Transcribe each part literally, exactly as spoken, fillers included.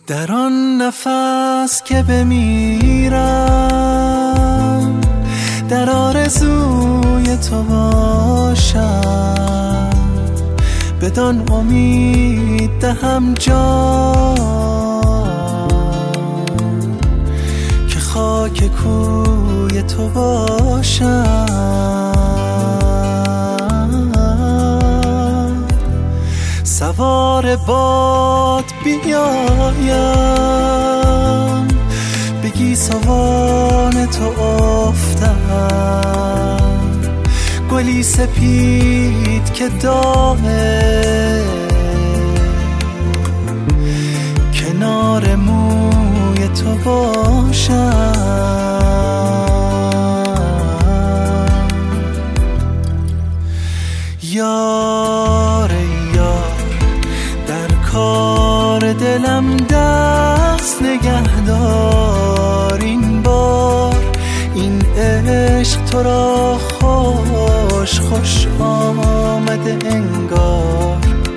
در آن نفس که بمیرم در آرزوی تو باشم، بدان امید دهم جان که خاک کوی تو باشم. سوار باد بیایم بگی سوان تو افتم، گلی سپید که دامه کنار موی تو باشم. یار یار در کار دلم دست نگهدار، این بار این عشق تو را خوش خوش آمده انگار.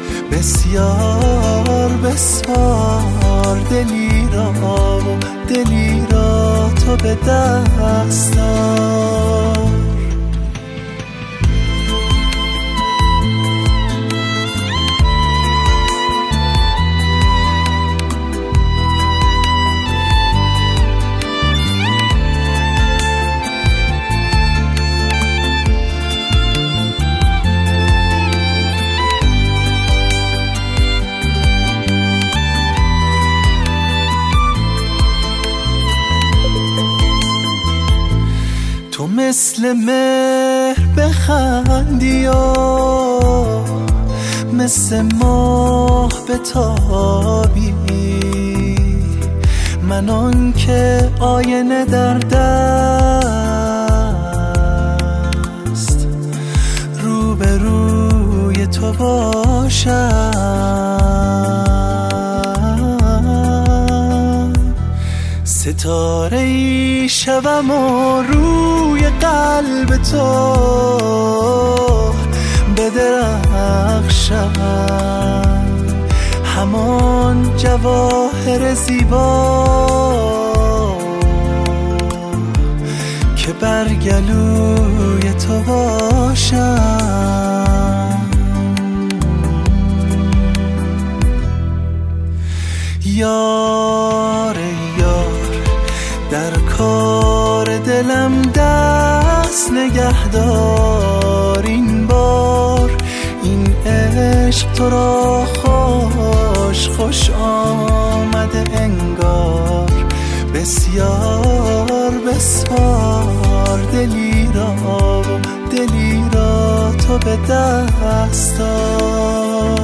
بسیار بسپار دلی را و دلی را تو به دست دار. تو مثل مهر بخندی و مثل ماه بتابی، من آن که آینه در دست رو به روی تو باشم. ستاره ای شوم و روی قلب تو بدرخشم، همان جواهر زیبا که بر گلوی تو باشم. یار یار در کار دلم دست نگهدار، این بار این عشق تو را خوش خوش آمده انگار. بسیار بسپار دلی را و دلی را تو به دست دار.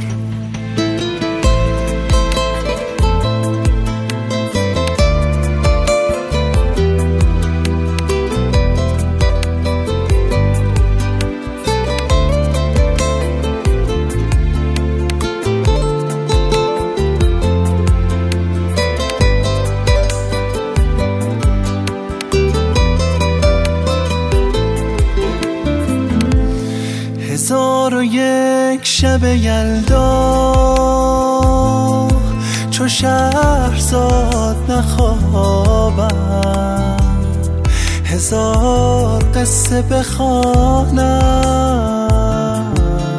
هزار و یک شب یلدا چو شهرزاد نخوابم، هزار قصه بخوانم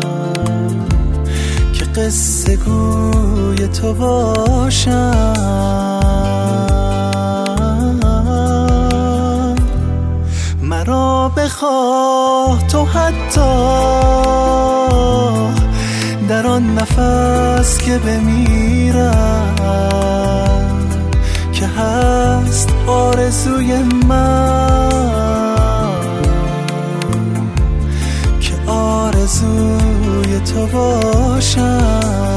که قصه گوی تو باشم. مرا بخواه تو حتی در آن نفس که بمیرم، که هست آرزوی من که آرزوی تو باشم.